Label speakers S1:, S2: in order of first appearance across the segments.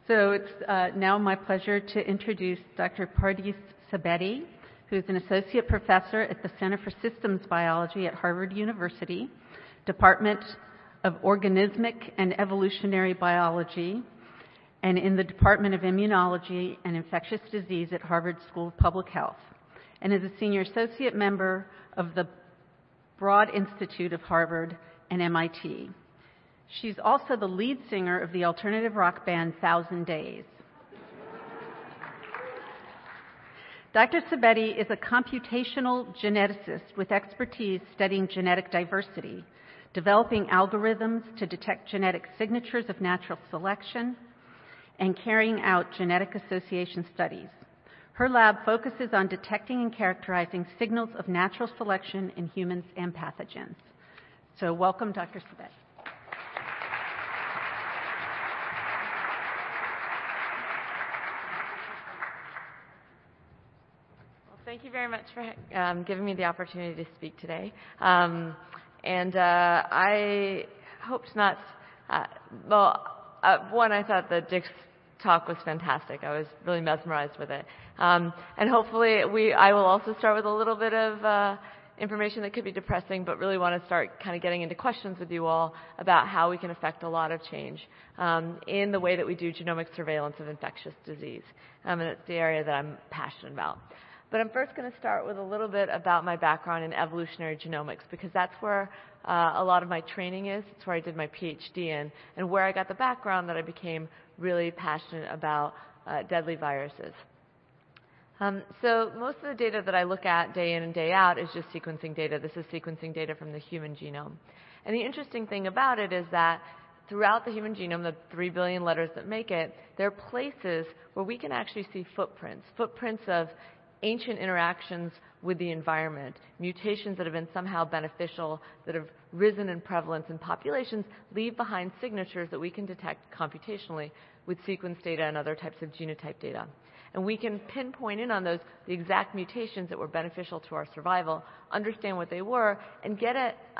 S1: So it's now my pleasure to introduce Dr. Pardis Sabeti, who's an associate professor at the Center for Systems Biology at Harvard University, Department of Organismic and Evolutionary Biology, and in the Department of Immunology and Infectious Disease at Harvard School of Public Health, and is a senior associate member of the Broad Institute of Harvard and MIT. She's also the lead singer of the alternative rock band 1,000 Days. Dr. Sabeti is a computational geneticist with expertise studying genetic diversity, developing algorithms to detect genetic signatures of natural selection, and carrying out genetic association studies. Her lab focuses on detecting and characterizing signals of natural selection in humans and pathogens. So welcome, Dr. Sabeti.
S2: Thank you very much for giving me the opportunity to speak today. I hoped not, I thought that Dick's talk was fantastic. I was really mesmerized with it. And hopefully I will also start with a little bit of information that could be depressing, but really want to start kind of getting into questions with you all about how we can affect a lot of change in the way that we do genomic surveillance of infectious disease. And it's the area that I'm passionate about. But I'm first going to start with a little bit about my background in evolutionary genomics, because that's where a lot of my training is. It's where I did my PhD in, and where I got the background that I became really passionate about deadly viruses. So most of the data that I look at day in and day out is just sequencing data. This is sequencing data from the human genome. And the interesting thing about it is that throughout the human genome, the 3 billion letters that make it, there are places where we can actually see footprints of ancient interactions with the environment, mutations that have been somehow beneficial, that have risen in prevalence in populations, leave behind signatures that we can detect computationally with sequence data and other types of genotype data. And we can pinpoint in on those, the exact mutations that were beneficial to our survival, understand what they were, and get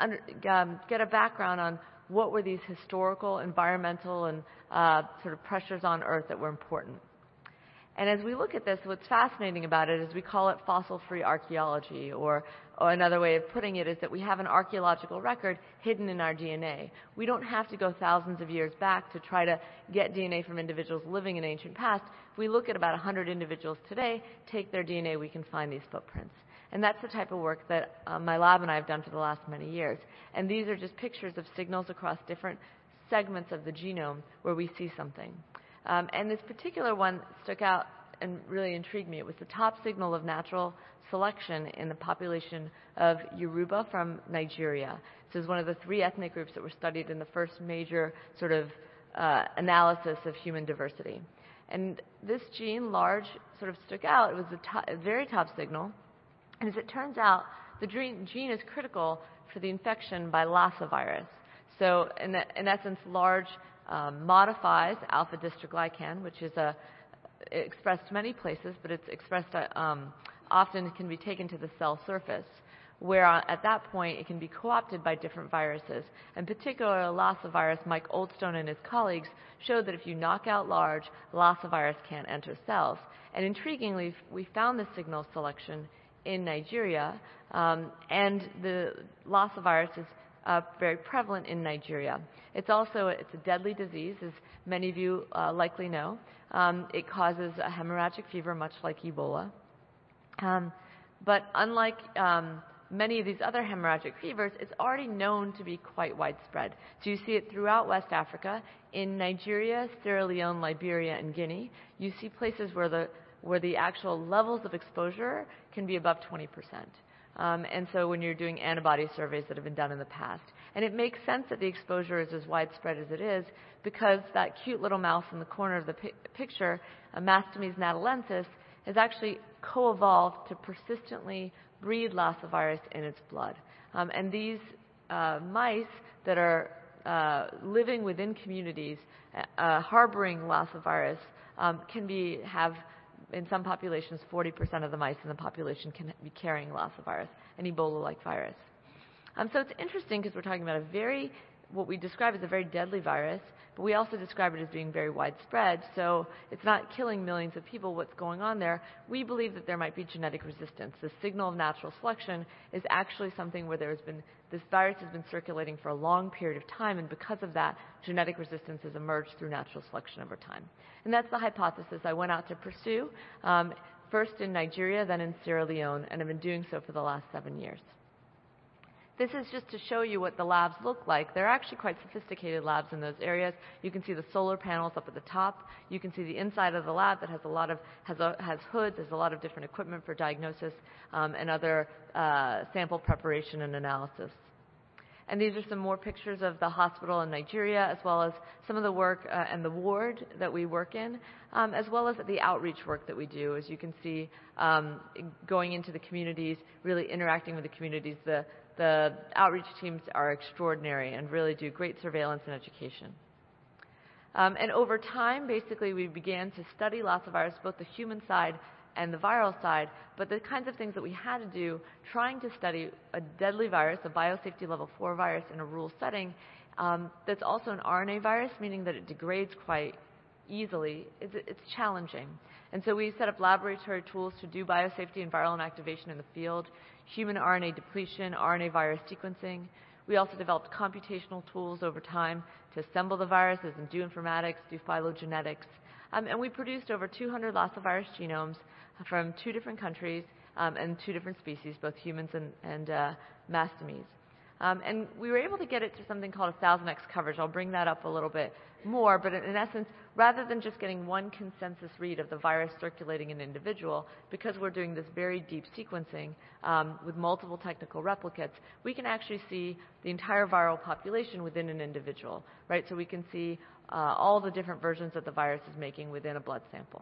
S2: a background on what were these historical, environmental, and sort of pressures on Earth that were important. And as we look at this, what's fascinating about it is we call it fossil-free archaeology, or another way of putting it is that we have an archaeological record hidden in our DNA. We don't have to go thousands of years back to try to get DNA from individuals living in ancient past. If we look at about 100 individuals today, take their DNA, we can find these footprints. And that's the type of work that my lab and I have done for the last many years. And these are just pictures of signals across different segments of the genome where we see something. And this particular one stuck out and really intrigued me. It was the top signal of natural selection in the population of Yoruba from Nigeria. This is one of the 3 ethnic groups that were studied in the first major sort of analysis of human diversity. And this gene, large, sort of stuck out. It was a very top signal. And as it turns out, the gene is critical for the infection by Lassa virus. So in essence, large modifies alpha-dystroglycan, which is expressed many places, but it's expressed often can be taken to the cell surface, where at that point it can be co-opted by different viruses. In particular, Lassa virus, Mike Oldstone and his colleagues showed that if you knock out large, Lassa virus can't enter cells. And intriguingly, we found this signal selection in Nigeria, and the Lassa virus is very prevalent in Nigeria. It's a deadly disease, as many of you likely know. It causes a hemorrhagic fever, much like Ebola. But unlike many of these other hemorrhagic fevers, it's already known to be quite widespread. So you see it throughout West Africa. In Nigeria, Sierra Leone, Liberia, and Guinea, you see places where the actual levels of exposure can be above 20%. And so when you're doing antibody surveys that have been done in the past. And it makes sense that the exposure is as widespread as it is, because that cute little mouse in the corner of the picture, Mastomys natalensis, has actually co-evolved to persistently breed Lassa virus in its blood. And these mice that are living within communities harboring Lassa virus can have, in some populations, 40% of the mice in the population can be carrying Lassa virus, an Ebola-like virus. So it's interesting because we're talking about what we describe as a very deadly virus, but we also describe it as being very widespread. So it's not killing millions of people. What's going on there? We believe that there might be genetic resistance. The signal of natural selection is actually something where this virus has been circulating for a long period of time, and because of that, genetic resistance has emerged through natural selection over time. And that's the hypothesis I went out to pursue, first in Nigeria, then in Sierra Leone, and have been doing so for the last 7 years. This is just to show you what the labs look like. They're actually quite sophisticated labs in those areas. You can see the solar panels up at the top. You can see the inside of the lab that has hoods, has a lot of different equipment for diagnosis and other sample preparation and analysis. And these are some more pictures of the hospital in Nigeria, as well as some of the work and the ward that we work in, as well as the outreach work that we do. As you can see, going into the communities, really interacting with the communities. The outreach teams are extraordinary and really do great surveillance and education. And over time, basically, we began to study Lassa virus, both the human side and the viral side, but the kinds of things that we had to do trying to study a deadly virus, a biosafety level 4 virus in a rural setting, that's also an RNA virus, meaning that it degrades quite easily, it's challenging. And so we set up laboratory tools to do biosafety and viral inactivation in the field, human RNA depletion, RNA virus sequencing. We also developed computational tools over time to assemble the viruses and do informatics, do phylogenetics. And we produced over 200 Lassa virus genomes from 2 different countries and 2 different species, both humans and mastomes. And we were able to get it to something called 1000x coverage. I'll bring that up a little bit more, but in essence, rather than just getting one consensus read of the virus circulating in an individual, because we're doing this very deep sequencing with multiple technical replicates, we can actually see the entire viral population within an individual, right? So we can see all the different versions that the virus is making within a blood sample.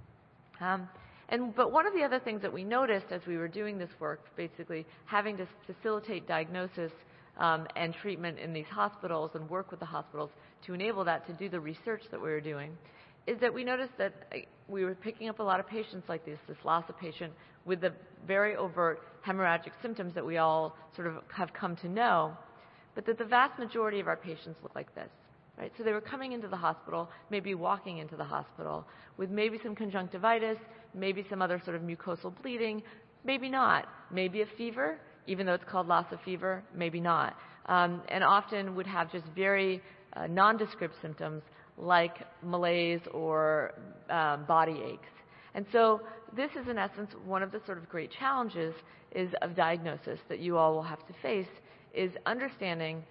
S2: But one of the other things that we noticed as we were doing this work, basically having to facilitate diagnosis and treatment in these hospitals and work with the hospitals to enable that, to do the research that we were doing, is that we noticed that we were picking up a lot of patients like this Lassa patient with the very overt hemorrhagic symptoms that we all sort of have come to know, but that the vast majority of our patients look like this. Right? So they were coming into the hospital, maybe walking into the hospital, with maybe some conjunctivitis, maybe some other sort of mucosal bleeding, maybe not. Maybe a fever, even though it's called Lassa fever, maybe not. And often would have just very nondescript symptoms like malaise or body aches. And so this is, in essence, one of the sort of great challenges of diagnosis that you all will have to face, is understanding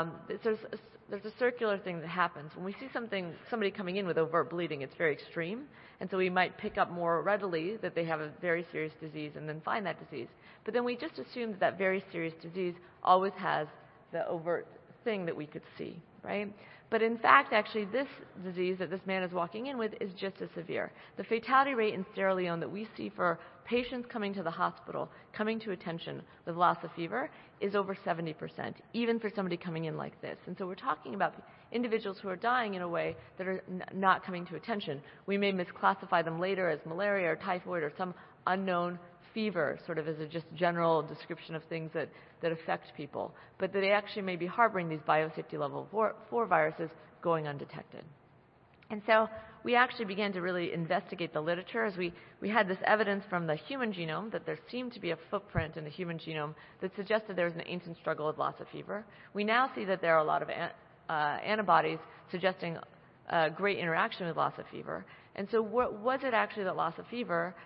S2: there's a circular thing that happens. When we see somebody coming in with overt bleeding, it's very extreme, and so we might pick up more readily that they have a very serious disease and then find that disease. But then we just assume that that very serious disease always has the overt thing that we could see, right? But in fact, actually, this disease that this man is walking in with is just as severe. The fatality rate in Sierra Leone that we see for patients coming to the hospital, coming to attention with Lassa fever, is over 70%, even for somebody coming in like this. And so we're talking about individuals who are dying in a way that are not coming to attention. We may misclassify them later as malaria or typhoid or some unknown fever, sort of as a just general description of things that affect people, but that they actually may be harboring these biosafety level 4 viruses going undetected. And so we actually began to really investigate the literature as we had this evidence from the human genome that there seemed to be a footprint in the human genome that suggested there was an ancient struggle with Lassa fever. We now see that there are a lot of antibodies suggesting great interaction with Lassa fever. And so was it actually that Lassa fever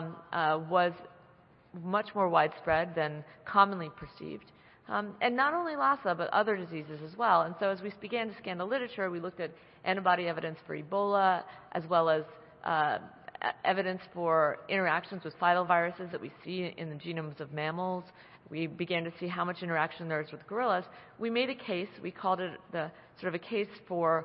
S2: was much more widespread than commonly perceived? And not only Lassa, but other diseases as well. And so as we began to scan the literature, we looked at antibody evidence for Ebola, as well as evidence for interactions with filoviruses that we see in the genomes of mammals. We began to see how much interaction there is with gorillas. We made a case, we called it the sort of a case for,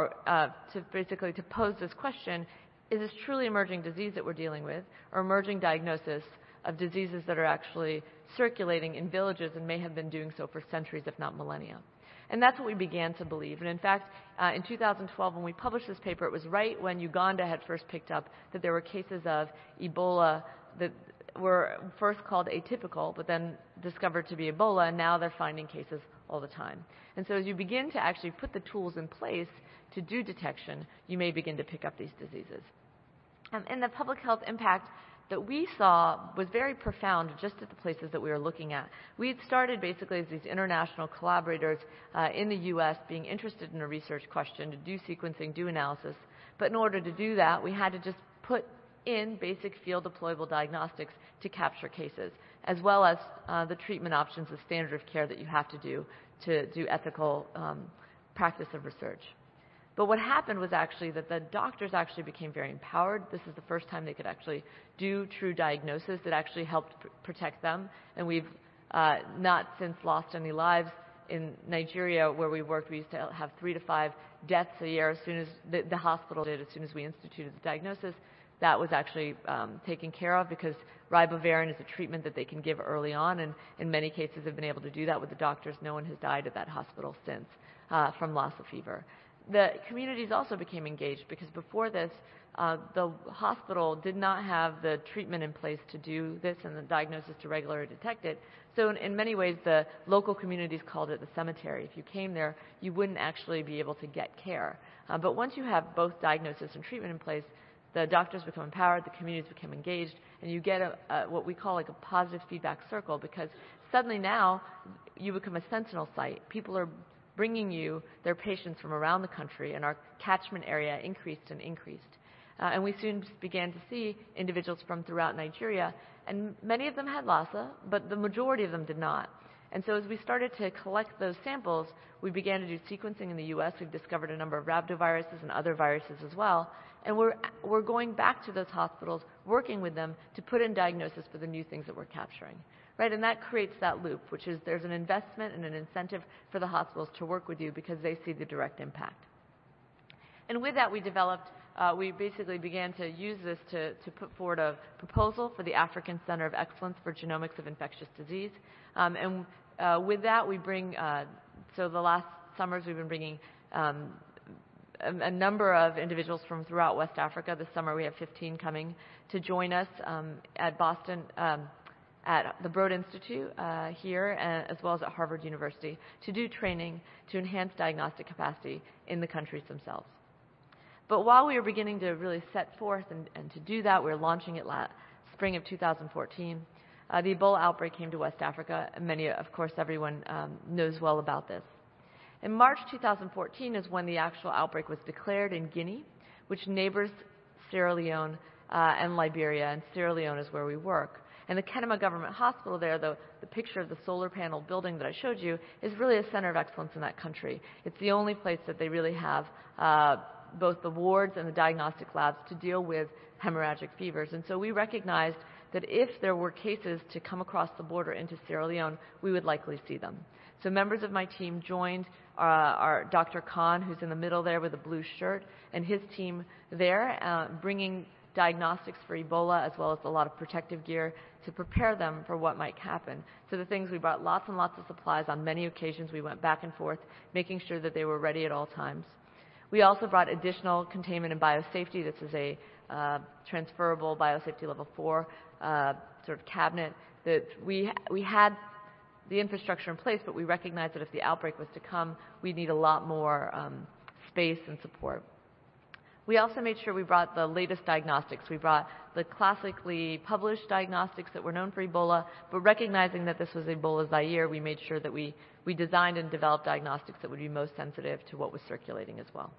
S2: to basically to pose this question, is this truly emerging disease that we're dealing with, or emerging diagnosis of diseases that are actually circulating in villages and may have been doing so for centuries, if not millennia? And that's what we began to believe. And in fact, in 2012, when we published this paper, it was right when Uganda had first picked up that there were cases of Ebola that were first called atypical, but then discovered to be Ebola, and now they're finding cases all the time. And so as you begin to actually put the tools in place to do detection, you may begin to pick up these diseases. And the public health impact that we saw was very profound just at the places that we were looking at. We had started basically as these international collaborators in the U.S. being interested in a research question to do sequencing, do analysis. But in order to do that, we had to just put in basic field deployable diagnostics to capture cases, as well as the treatment options, the standard of care that you have to do ethical practice of research. But what happened was actually that the doctors actually became very empowered. This is the first time they could actually do true diagnosis that actually helped protect them. And we've not since lost any lives. In Nigeria, where we worked, we used to have 3 to 5 deaths a year as soon as the hospital did, as soon as we instituted the diagnosis. That was actually taken care of because ribavirin is a treatment that they can give early on, and in many cases have been able to do that with the doctors. No one has died at that hospital since from Lassa fever. The communities also became engaged because before this, the hospital did not have the treatment in place to do this and the diagnosis to regularly detect it. So in many ways, the local communities called it the cemetery. If you came there, you wouldn't actually be able to get care. But once you have both diagnosis and treatment in place, the doctors become empowered, the communities become engaged, and you get what we call like a positive feedback circle, because suddenly now you become a sentinel site. People are bringing you their patients from around the country, and our catchment area increased and increased. And we soon began to see individuals from throughout Nigeria, and many of them had Lassa, but the majority of them did not. And so as we started to collect those samples, we began to do sequencing in the U.S. We've discovered a number of rhabdoviruses and other viruses as well. And we're going back to those hospitals, working with them to put in diagnosis for the new things that we're capturing. Right, and that creates that loop, which is there's an investment and an incentive for the hospitals to work with you because they see the direct impact. And with that, we basically began to use this to put forward a proposal for the African Center of Excellence for Genomics of Infectious Disease. And with that, we bring, so the last summers we've been bringing a number of individuals from throughout West Africa. This summer we have 15 coming to join us at Boston, at the Broad Institute here, as well as at Harvard University, to do training to enhance diagnostic capacity in the countries themselves. But while we were beginning to really set forth and to do that, we were launching it spring of 2014. The Ebola outbreak came to West Africa, and of course, everyone knows well about this. In March 2014 is when the actual outbreak was declared in Guinea, which neighbors Sierra Leone and Liberia, and Sierra Leone is where we work. And the Kenema Government Hospital there, the picture of the solar panel building that I showed you, is really a center of excellence in that country. It's the only place that they really have both the wards and the diagnostic labs to deal with hemorrhagic fevers. And so we recognized that if there were cases to come across the border into Sierra Leone, we would likely see them. So members of my team joined our Dr. Khan, who's in the middle there with a blue shirt, and his team there, bringing diagnostics for Ebola, as well as a lot of protective gear to prepare them for what might happen. So the things, we brought lots and lots of supplies. On many occasions we went back and forth, making sure that they were ready at all times. We also brought additional containment and biosafety. This is a transferable biosafety level 4 sort of cabinet that we had the infrastructure in place, but we recognized that if the outbreak was to come, we'd need a lot more space and support. We also made sure we brought the latest diagnostics. We brought the classically published diagnostics that were known for Ebola, but recognizing that this was Ebola Zaire, we made sure that we designed and developed diagnostics that would be most sensitive to what was circulating as well.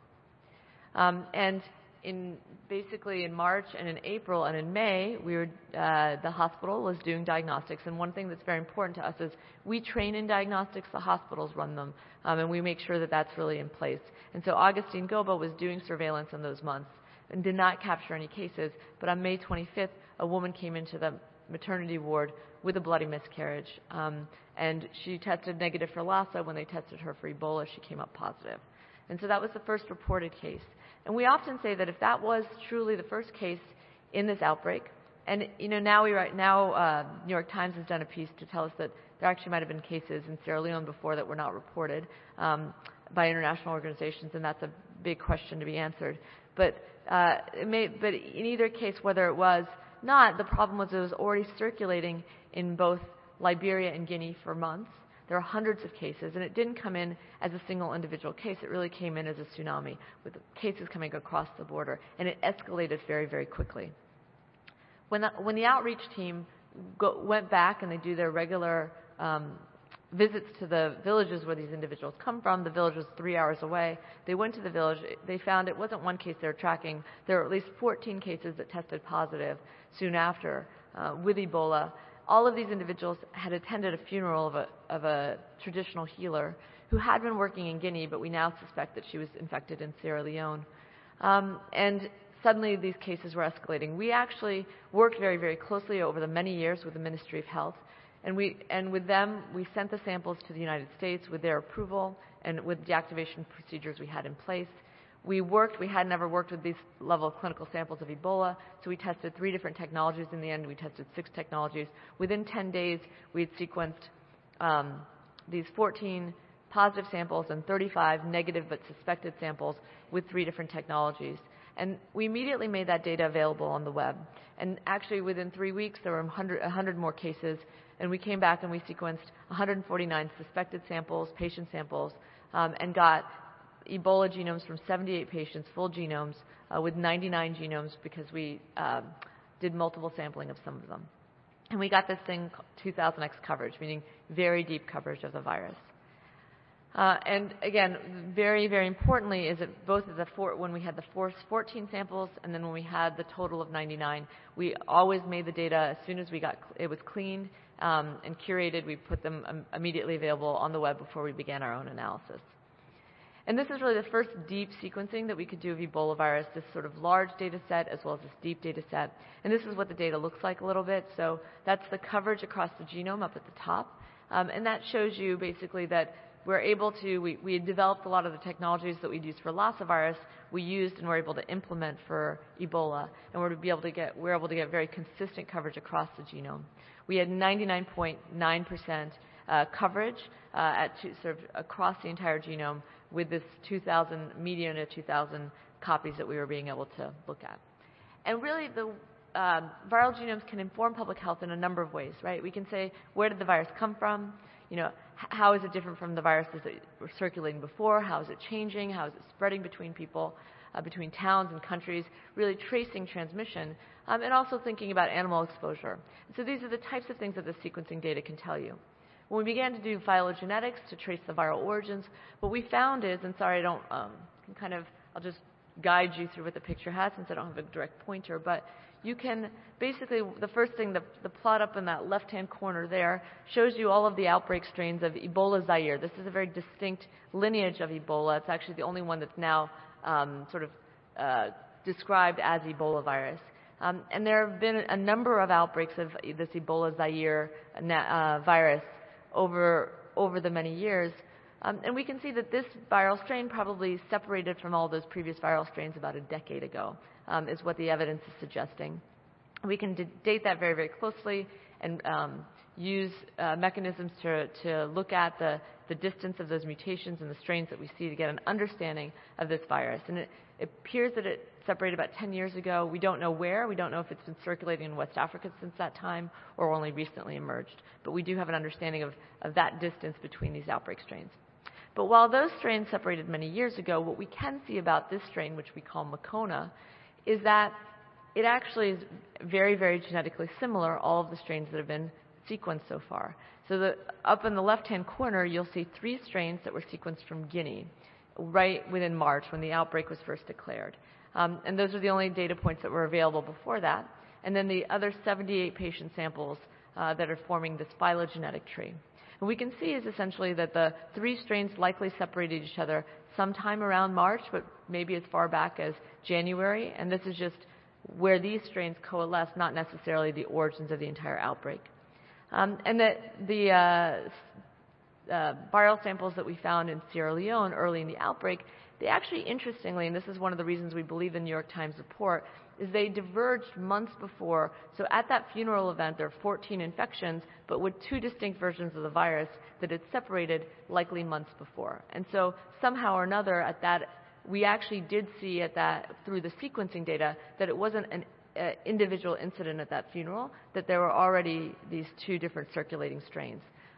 S2: And basically in March and in April and in May, the hospital was doing diagnostics. And one thing that's very important to us is we train in diagnostics, the hospitals run them, and we make sure that that's really in place. And so Augustine Gobo was doing surveillance in those months and did not capture any cases. But on May 25th, a woman came into the maternity ward with a bloody miscarriage. And she tested negative for Lassa. When they tested her for Ebola, she came up positive. And so that was the first reported case. And we often say that if that was truly the first case in this outbreak, and now New York Times has done a piece to tell us that there actually might have been cases in Sierra Leone before that were not reported by international organizations, and that's a big question to be answered. But in either case, whether it was not, the problem was it was already circulating in both Liberia and Guinea for months. there are hundreds of cases, and it didn't come in as a single individual case. It really came in as a tsunami with cases coming across the border, and it escalated very, very quickly. When the outreach team went back and they do their regular visits to the villages where these individuals come from, the village was 3 hours away. They went to the village. They found it wasn't one case they were tracking. There were at least 14 cases that tested positive soon after with Ebola. All of these individuals had attended a funeral of a traditional healer who had been working in Guinea, but we now suspect that she was infected in Sierra Leone. And suddenly these cases were escalating. We actually worked very, very closely over the many years with the Ministry of Health. And with them, we sent the samples to the United States with their approval and with deactivation procedures we had in place. We had never worked with these level of clinical samples of Ebola, so we tested 3 different technologies in the end. We tested 6 technologies. Within 10 days, we had sequenced these 14 positive samples and 35 negative but suspected samples with 3 different technologies. And we immediately made that data available on the web. And actually, within 3 weeks, there were 100 more cases. And we came back and we sequenced 149 suspected samples, patient samples, and got Ebola genomes from 78 patients, full genomes, with 99 genomes because we did multiple sampling of some of them. And we got this thing 2000x coverage, meaning very deep coverage of the virus. And again, very, very importantly, is that both of when we had the 14 samples and then when we had the total of 99, we always made the data as soon as it was cleaned and curated. We put them immediately available on the web before we began our own analysis. And this is really the first deep sequencing that we could do of Ebola virus, this sort of large data set as well as this deep data set. And this is what the data looks like a little bit. So that's the coverage across the genome up at the top. And that shows you basically that we're able to, we had developed a lot of the technologies that we'd used for Lassa virus, we used and were able to implement for Ebola, and we're able to get very consistent coverage across the genome. We had 99.9% coverage sort of across the entire genome with this 2,000, median of 2,000 copies that we were being able to look at. And really, the viral genomes can inform public health in a number of ways, right? We can say, where did the virus come from? How is it different from the viruses that were circulating before? How is it changing? How is it spreading between people, between towns and countries? Really tracing transmission, and also thinking about animal exposure. So these are the types of things that the sequencing data can tell you. When we began to do phylogenetics to trace the viral origins, what we found is, and sorry, I'll just guide you through what the picture has since I don't have a direct pointer, but you can basically, the first thing, the plot up in that left-hand corner there shows you all of the outbreak strains of Ebola Zaire. This is a very distinct lineage of Ebola. It's actually the only one that's now described as Ebola virus. And there have been a number of outbreaks of this Ebola Zaire virus over the many years. And we can see that this viral strain probably separated from all those previous viral strains about a decade ago, is what the evidence is suggesting. We can date that very, very closely and use mechanisms to look at the distance of those mutations and the strains that we see to get an understanding of this virus. And it appears that it separated about 10 years ago. We don't know where. We don't know if it's been circulating in West Africa since that time or only recently emerged. But we do have an understanding of that distance between these outbreak strains. But while those strains separated many years ago, what we can see about this strain, which we call Makona, is that it actually is very, very genetically similar, all of the strains that have been sequenced so far. So up in the left-hand corner, you'll see 3 strains that were sequenced from Guinea, right within March when the outbreak was first declared. And those are the only data points that were available before that. And then the other 78 patient samples that are forming this phylogenetic tree. And we can see is essentially that the 3 strains likely separated each other sometime around March, but maybe as far back as January. And this is just where these strains coalesce, not necessarily the origins of the entire outbreak. And that the viral samples that we found in Sierra Leone early in the outbreak, they actually, interestingly, and this is one of the reasons we believe the New York Times report, is they diverged months before. So at that funeral event, there are 14 infections, but with 2 distinct versions of the virus that had separated likely months before. And so somehow or another at that, we actually did see at that, through the sequencing data, that it wasn't an individual incident at that funeral, that there were already these 2 different circulating strains.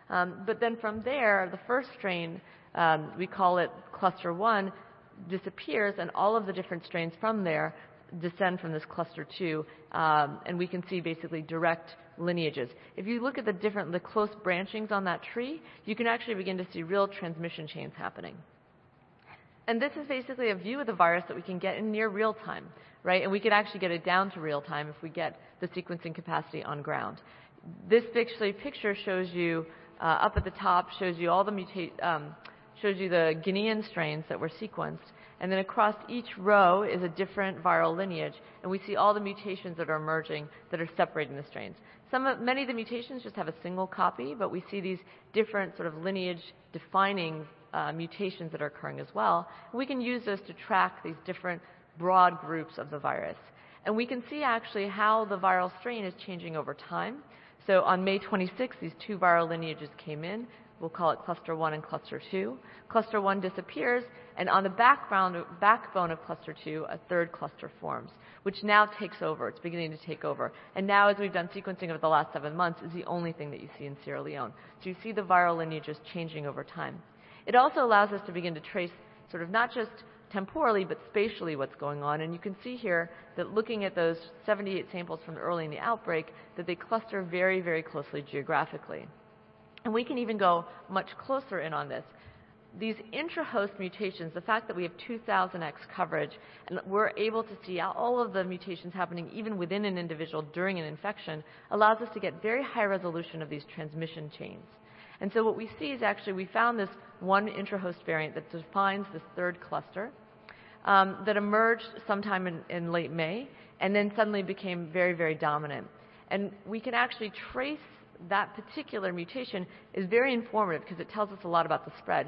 S2: But then from there, the first strain, we call it cluster 1, disappears, and all of the different strains from there descend from this cluster 2, and we can see basically direct lineages. If you look at the close branchings on that tree, you can actually begin to see real transmission chains happening. And this is basically a view of the virus that we can get in near real time, right? And we can actually get it down to real time if we get the sequencing capacity on ground. This picture shows you, up at the top, shows you all the shows you the Guinean strains that were sequenced, and then across each row is a different viral lineage, and we see all the mutations that are emerging that are separating the strains. Many of the mutations just have a single copy, but we see these different sort of lineage-defining mutations that are occurring as well. And we can use those to track these different broad groups of the virus. And we can see actually how the viral strain is changing over time. So on May 26th, these two viral lineages came in. We'll call it cluster 1 and cluster 2. Cluster 1 disappears, and on the backbone of cluster 2, a third cluster forms, which now takes over. It's beginning to take over. And now, as we've done sequencing over the last 7 months, is the only thing that you see in Sierra Leone. So you see the viral lineages changing over time. It also allows us to begin to trace sort of not just temporally, but spatially what's going on. And you can see here that looking at those 78 samples from early in the outbreak, that they cluster very, very closely geographically. And we can even go much closer in on this. These intra-host mutations, the fact that we have 2000x coverage, and we're able to see all of the mutations happening even within an individual during an infection, allows us to get very high resolution of these transmission chains. And so what we see is actually we found this one intra-host variant that defines this third cluster that emerged sometime in late May, and then suddenly became very, very dominant. And we can actually trace that particular mutation is very informative because it tells us a lot about the spread.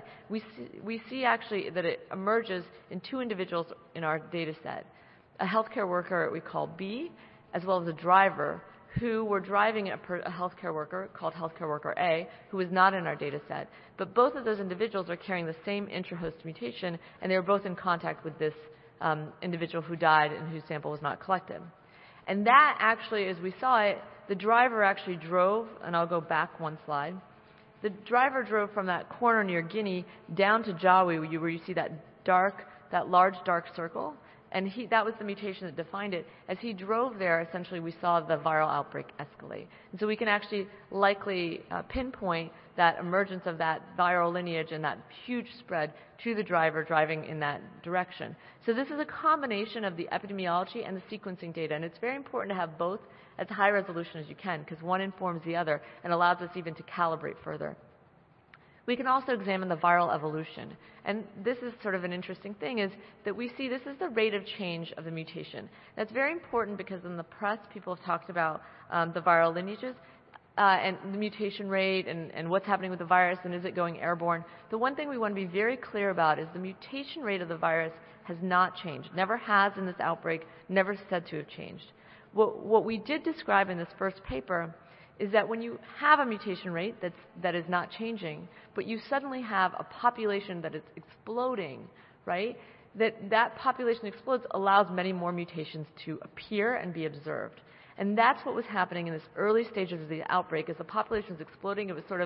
S2: We see actually that it emerges in two individuals in our data set, a healthcare worker we call B, as well as a driver who were driving a healthcare worker called healthcare worker A, who was not in our data set. But both of those individuals are carrying the same intra-host mutation, and they were both in contact with this individual who died and whose sample was not collected. And that actually, as we saw it, the driver actually drove, and I'll go back one slide. The driver drove from that corner near Guinea down to Jawi, where you see that large dark circle, and that was the mutation that defined it. As he drove there, essentially we saw the viral outbreak escalate. And so we can actually likely pinpoint that emergence of that viral lineage and that huge spread to the driver driving in that direction. So this is a combination of the epidemiology and the sequencing data, and it's very important to have both as high resolution as you can, because one informs the other and allows us even to calibrate further. We can also examine the viral evolution. And this is sort of an interesting thing, is that we see this is the rate of change of the mutation. That's very important because in the press, people have talked about the viral lineages and the mutation rate and what's happening with the virus and is it going airborne. The one thing we want to be very clear about is the mutation rate of the virus has not changed, never has in this outbreak, never said to have changed. What we did describe in this first paper is that when you have a mutation rate that is not changing, but you suddenly have a population that is exploding, right? That population explodes allows many more mutations to appear and be observed. And that's what was happening in this early stages of the outbreak. As the population was exploding, it was sort of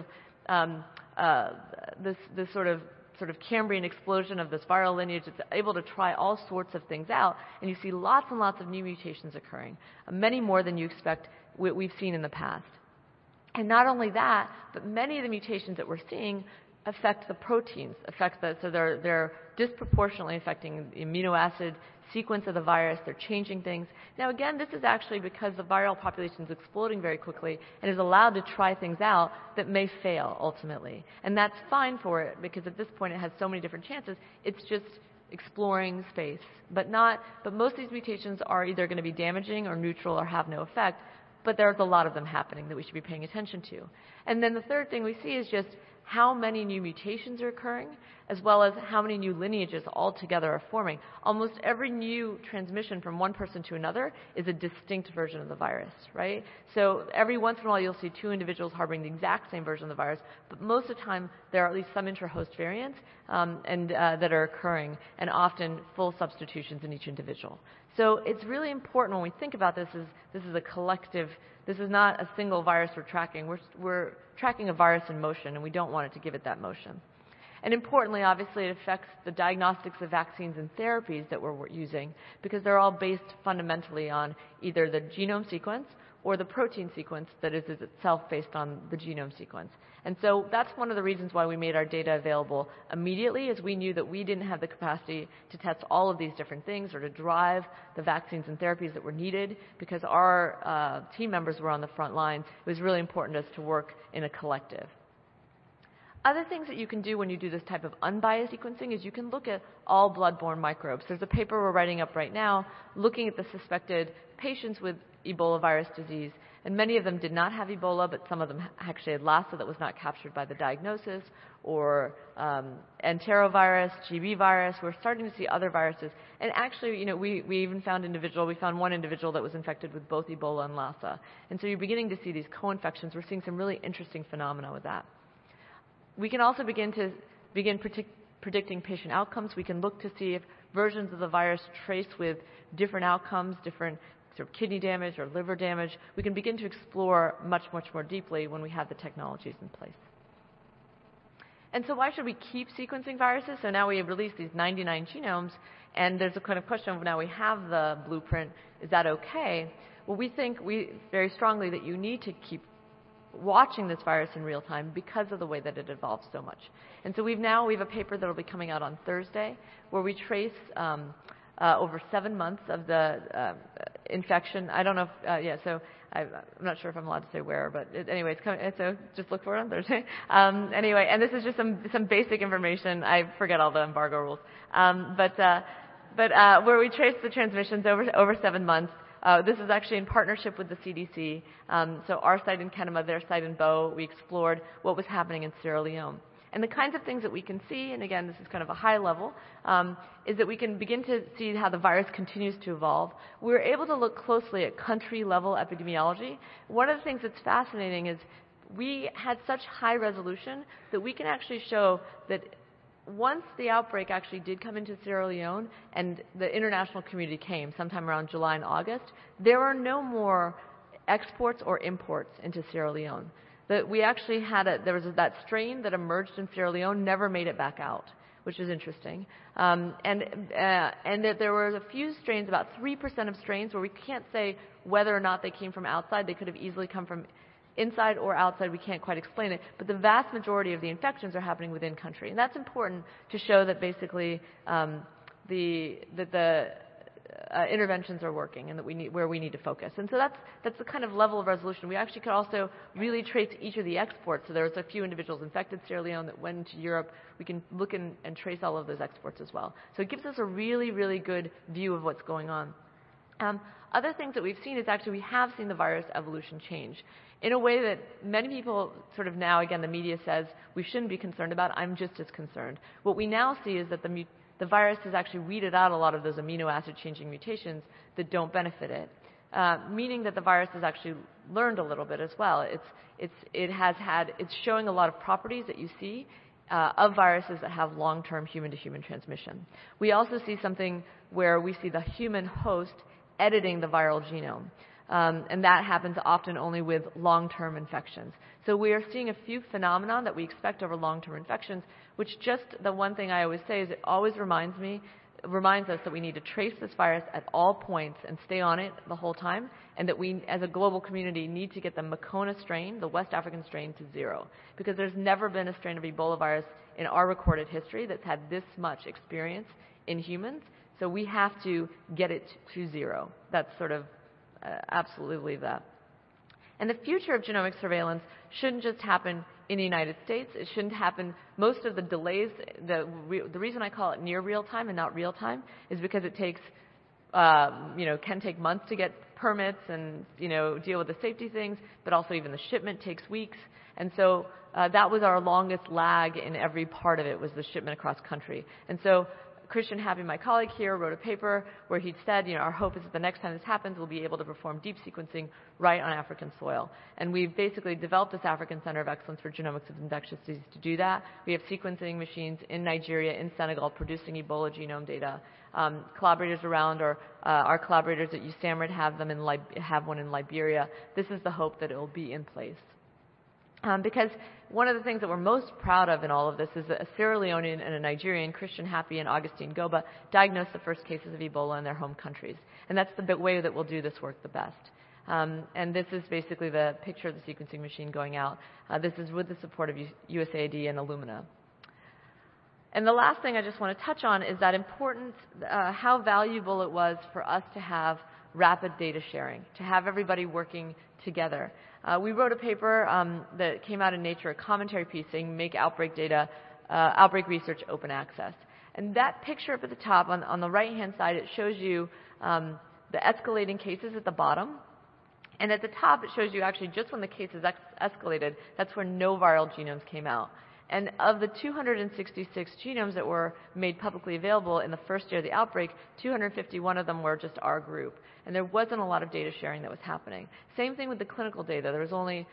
S2: this sort of Cambrian explosion of this viral lineage. It's able to try all sorts of things out, and you see lots and lots of new mutations occurring, many more than you expect we've seen in the past. And not only that, but many of the mutations that we're seeing affect the proteins, so they're disproportionately affecting the amino acid sequence of the virus. They're changing things. Now again, this is actually because the viral population is exploding very quickly and is allowed to try things out that may fail ultimately. And that's fine for it, because at this point it has so many different chances. It's just exploring space. But most of these mutations are either going to be damaging or neutral or have no effect. But there's a lot of them happening that we should be paying attention to. And then the third thing we see is just how many new mutations are occurring, as well as how many new lineages altogether are forming. Almost every new transmission from one person to another is a distinct version of the virus, right? So every once in a while you'll see two individuals harboring the exact same version of the virus, but most of the time there are at least some intra-host variants that are occurring, and often full substitutions in each individual. So it's really important when we think about this is a collective This is not a single virus we're tracking. We're tracking a virus in motion, and we don't want it to give it that motion. And importantly, obviously, it affects the diagnostics of vaccines and therapies that we're using, because they're all based fundamentally on either the genome sequence or the protein sequence that is itself based on the genome sequence. And so that's one of the reasons why we made our data available immediately, is we knew that we didn't have the capacity to test all of these different things or to drive the vaccines and therapies that were needed, because our team members were on the front line. It was really important to us to work in a collective. Other things that you can do when you do this type of unbiased sequencing is you can look at all blood-borne microbes. There's a paper we're writing up right now looking at the suspected patients with Ebola virus disease, and many of them did not have Ebola, but some of them actually had Lassa that was not captured by the diagnosis, or enterovirus, GB virus. We're starting to see other viruses. And actually, we even found one individual that was infected with both Ebola and Lassa. And so you're beginning to see these co-infections. We're seeing some really interesting phenomena with that. We can also begin predicting patient outcomes. We can look to see if versions of the virus trace with different outcomes, different sort of kidney damage or liver damage. We can begin to explore much, much more deeply when we have the technologies in place. And so why should we keep sequencing viruses? So now we have released these 99 genomes, and there's a kind of question of, now we have the blueprint, is that okay? Well, we think very strongly that you need to keep watching this virus in real time because of the way that it evolves so much. And so we have a paper that will be coming out on Thursday where we trace over 7 months of the infection. I don't know if, so I'm not sure if I'm allowed to say where, but anyway, it's coming, so just look for it on Thursday. Anyway, and this is just some basic information. I forget all the embargo rules. But where we trace the transmissions over 7 months. This is actually in partnership with the CDC. So our site in Kenema, their site in Bo, we explored what was happening in Sierra Leone. And the kinds of things that we can see, and again, this is kind of a high level, is that we can begin to see how the virus continues to evolve. We were able to look closely at country-level epidemiology. One of the things that's fascinating is we had such high resolution that we can actually show that once the outbreak actually did come into Sierra Leone and the international community came sometime around July and August, there are no more exports or imports into Sierra Leone. That we actually there was that strain that emerged in Sierra Leone, never made it back out, which is interesting. And that there were a few strains, about 3% of strains, where we can't say whether or not they came from outside. They could have easily come from inside or outside. We can't quite explain it, but the vast majority of the infections are happening within country, and that's important to show that basically the interventions are working, and that where we need to focus. And so that's the kind of level of resolution. We actually could also really trace each of the exports. So there was a few individuals infected Sierra Leone that went into Europe. We can look and trace all of those exports as well. So it gives us a really, really good view of what's going on. Other things that we've seen is actually we have seen the virus evolution change in a way that many people sort of now, again, the media says we shouldn't be concerned about. I'm just as concerned. What we now see is that the virus has actually weeded out a lot of those amino acid changing mutations that don't benefit it, meaning that the virus has actually learned a little bit as well. It's showing a lot of properties that you see of viruses that have long-term human-to-human transmission. We also see something where we see the human host editing the viral genome. And that happens often only with long-term infections. So we are seeing a few phenomena that we expect over long-term infections, which just the one thing I always say is it always reminds us that we need to trace this virus at all points and stay on it the whole time, and that we, as a global community, need to get the Makona strain, the West African strain, to zero. Because there's never been a strain of Ebola virus in our recorded history that's had this much experience in humans. So we have to get it to zero. That's sort of absolutely believe that. And the future of genomic surveillance shouldn't just happen in the United States. It shouldn't happen. Most of the delays, the reason I call it near real time and not real time is because it takes, can take months to get permits and, deal with the safety things, but also even the shipment takes weeks. And so that was our longest lag in every part of it, was the shipment across country. And so Christian Happy, my colleague here, wrote a paper where he'd said, our hope is that the next time this happens, we'll be able to perform deep sequencing right on African soil. And we've basically developed this African Center of Excellence for Genomics of Infectious Disease to do that. We have sequencing machines in Nigeria, in Senegal, producing Ebola genome data. Collaborators around, or our collaborators at USAMRIID have one in Liberia. This is the hope that it will be in place. Because one of the things that we're most proud of in all of this is that a Sierra Leonean and a Nigerian, Christian Happy and Augustine Goba, diagnosed the first cases of Ebola in their home countries. And that's the way that we'll do this work the best. And this is basically the picture of the sequencing machine going out. This is with the support of USAID and Illumina. And the last thing I just want to touch on is that important, how valuable it was for us to have rapid data sharing, to have everybody working together. We wrote a paper that came out in Nature, a commentary piece saying make outbreak research open access. And that picture up at the top, on the right-hand side, it shows you the escalating cases at the bottom. And at the top, it shows you actually just when the cases escalated, that's when no viral genomes came out. And of the 266 genomes that were made publicly available in the first year of the outbreak, 251 of them were just our group. And there wasn't a lot of data sharing that was happening. Same thing with the clinical data. There was only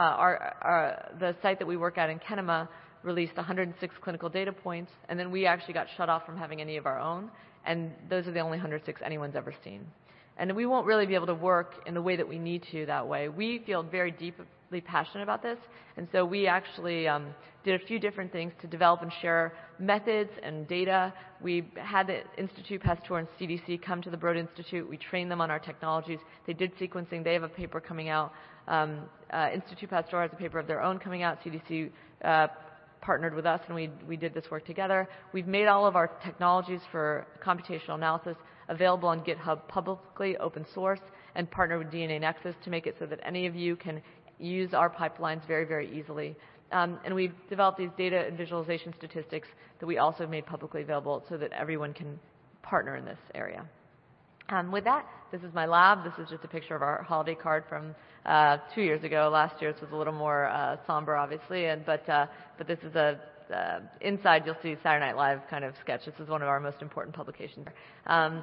S2: the site that we work at in Kenema released 106 clinical data points, and then we actually got shut off from having any of our own, and those are the only 106 anyone's ever seen. And we won't really be able to work in the way that we need to that way. We feel very deeply passionate about this, and so we actually did a few different things to develop and share methods and data. We had the Institut Pasteur and CDC come to the Broad Institute. We trained them on our technologies. They did sequencing. They have a paper coming out. Institut Pasteur has a paper of their own coming out. CDC partnered with us, and we did this work together. We've made all of our technologies for computational analysis available on GitHub publicly, open source, and partner with DNA Nexus to make it so that any of you can use our pipelines very, very easily. And we've developed these data and visualization statistics that we also made publicly available so that everyone can partner in this area. With that, this is my lab. This is just a picture of our holiday card from 2 years ago. Last year's was a little more somber, obviously, but this is inside you'll see Saturday Night Live kind of sketch. This is one of our most important publications. So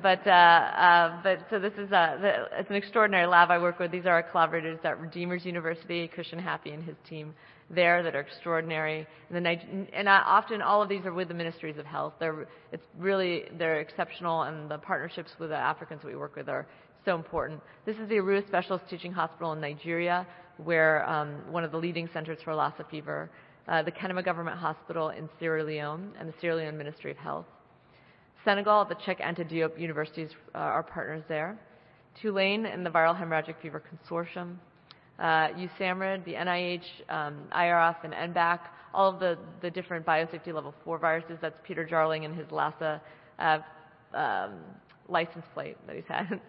S2: this is it's an extraordinary lab I work with. These are our collaborators at Redeemers University, Christian Happy and his team there that are extraordinary. And often all of these are with the Ministries of Health. They're exceptional, and the partnerships with the Africans that we work with are so important. This is the Arua Specialist Teaching Hospital in Nigeria, where one of the leading centers for Lassa fever. The Kenema Government Hospital in Sierra Leone and the Sierra Leone Ministry of Health. Senegal, the Cheikh Anta Diop universities are partners there. Tulane and the Viral Hemorrhagic Fever Consortium. USAMRIID, the NIH, IRF, and NBAC, all of the different biosafety level 4 viruses. That's Peter Jarling and his Lassa license plate that he's had.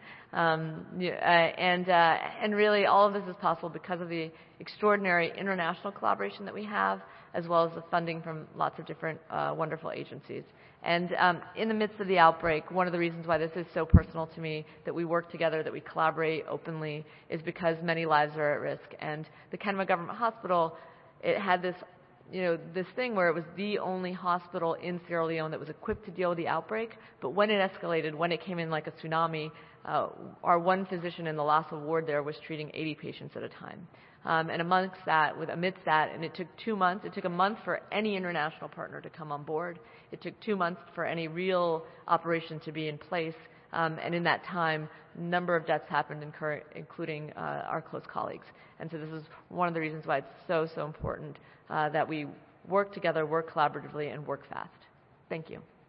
S2: And really all of this is possible because of the extraordinary international collaboration that we have, as well as the funding from lots of different wonderful agencies. And in the midst of the outbreak, one of the reasons why this is so personal to me, that we work together, that we collaborate openly, is because many lives are at risk. And the Kenema Government Hospital, it had this this thing where it was the only hospital in Sierra Leone that was equipped to deal with the outbreak. But when it escalated, when it came in like a tsunami, our one physician in the Lassa ward there was treating 80 patients at a time. And amidst that, and it took 2 months. It took a month for any international partner to come on board. It took 2 months for any real operation to be in place. And in that time, a number of deaths happened, including our close colleagues. And so this is one of the reasons why it's so, so important that we work together, work collaboratively, and work fast. Thank you.